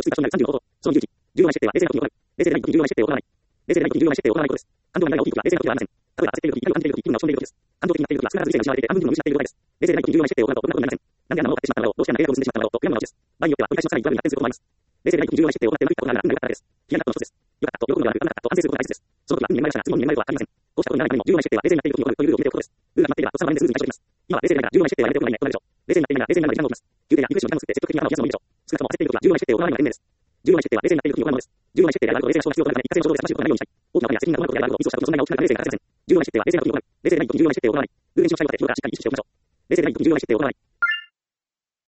追加場所になる34のこと。その20時。重要な設定は冷静な時に行う。冷静でない時に重要な設定を行わない。冷静でない時に重要な設定を行わないことです。感情がないが大きい時は冷静な時ではありません。例えば焦っている時、怒りを感じている時、気分が落ち込んでいる時です。感情的になっている時は少なからず理性が失われていて半分分を失っている状態です。冷静でない時に重要な設定を行うとこんなことになりません。なんであんなものを買ってしまったのだろう、どうしてあんな映画を進んでしまったのだろうと悔やむのです。場合によっては繰り返しのさらにトラブルに発展することもあります。冷静でない時に重要な設定を行ってうまくいったことがあるなら運が良かったです。嫌なことの一つです。良かったと喜ぶのではなく、良かったと反省することが大切です。その時は2年前だし、次も2年前とは限りません。こうしたことにならないためにも重要な設定は冷静になっている時に行うというルールを決めておくことです。ルールが決まっていれば、とっさの場面でスムーズに対処できます。今は冷静でないから重要な設定はやめておくのがいいねとなるでしょう。冷静になっていないなら冷静になるまで時間が起きます。休憩やリフレッシュの時間を作って積極的に頭を冷やすのもいいでしょう。少なくとも焦っている時は重要な設定を行わないのが賢明です。重要な設定は冷静になっている時に行うものです。重要な設定であると冷静な思考が必要となるため、一過性の衝動で正しいことがないようにしたい。大きな声や責任が伴うことであることをミスをしたことの問題が大きくなるため冷静にならせません。重要な設定は冷静な時に行う。冷静でない時に重要な設定を行わない。ルールに支障が出た時はしっかり意識しておきましょう。冷静でない時に重要な設定を行わない。